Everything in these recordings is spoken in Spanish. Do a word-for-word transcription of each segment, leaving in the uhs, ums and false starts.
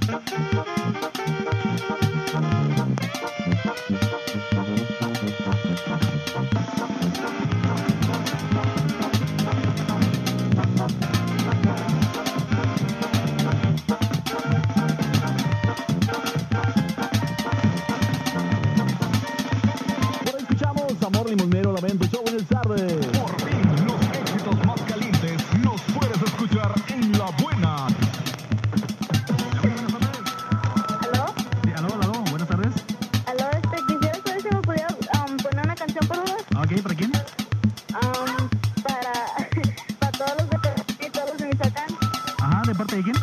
Amor Limonero, Lamento, Show en el tarde. Por fin, los éxitos más calientes los puedes escuchar en La Buena. ¿Aló? Sí, aló, aló, buenas tardes. ¿Aló? Este, quisiera saber si me pudiera um, poner una canción por favor. Ok, ¿para quién? Um, para, para todos los de Perú y todos los de Michoacán. Ajá, ¿de parte de quién?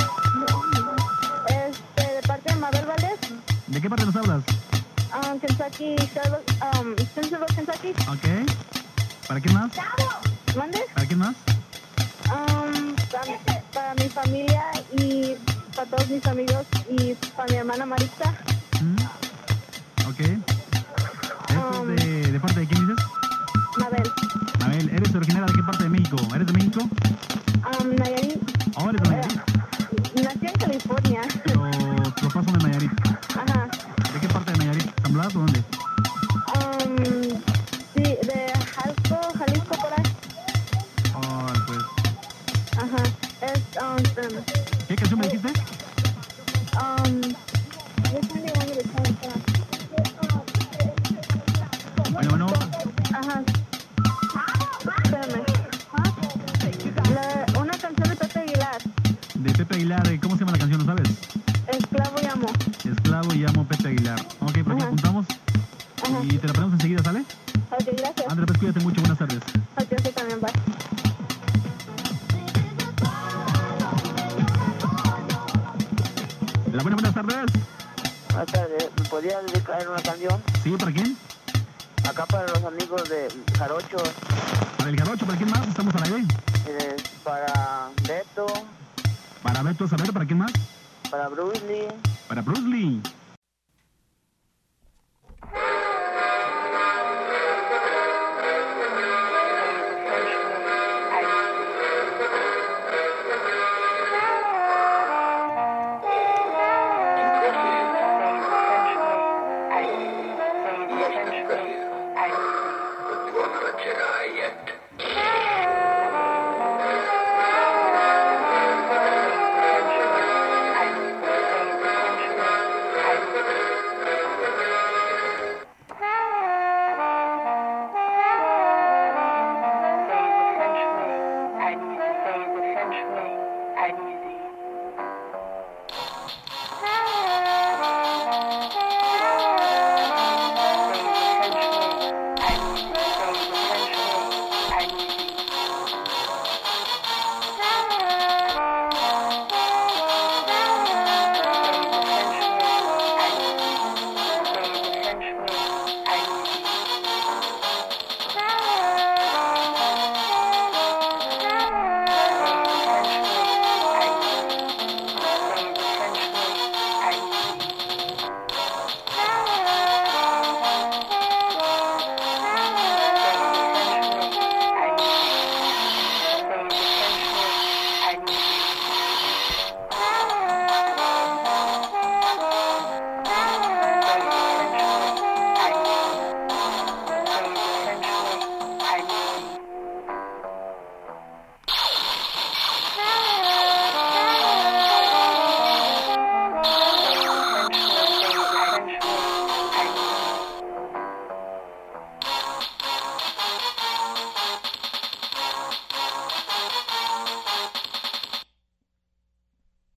Este, de parte de Mabel Valdés. ¿De qué parte nos hablas? Um, Kentucky, Charlotte, um, Central Kentucky. Ok. ¿Para quién más? ¿Mande? ¿Para quién más? Um, para, para mi familia y para todos mis amigos y para mi hermana Maritza. Mm. Ok. ¿Esto Um, es de, de parte de quién dices? Mabel. Abel, ¿eres originaria de qué parte de México? ¿Eres de México? Um, Nayarit. ¿O eres de Nayarit? Eh, nací en California. Pero tus papás son de Nayarit. Ajá. ¿De qué parte de Nayarit? ¿San Blas o dónde? Um, sí, de Jalisco, Jalisco por ahí. Oh, pues. Ajá. Es, um, espérame. ¿Qué canción me dijiste? Um, which one do you want me to tell you from? Bueno, bueno. Ajá. Espérame. La, una canción de Pepe Aguilar. De Pepe Aguilar, ¿cómo se llama la canción? ¿No sabes? Esclavo y amo. Esclavo y amo Pepe Aguilar. Ok, por aquí Ajá. apuntamos. Ajá. Y te la ponemos enseguida, ¿sale? Ok, gracias. Andrés, pues cuídate mucho, buenas tardes. Ok, sí, también, bye. La buena, buenas tardes. Buenas tardes, ¿me podría dedicar una canción? ¿Sí? ¿Para quién? Acá para los amigos de Jarocho, Para el Jarocho, ¿para quién más? Estamos al aire. eh, para Beto, Para Beto Saber, ¿para quién más? para Bruce Lee, Para Bruce Lee.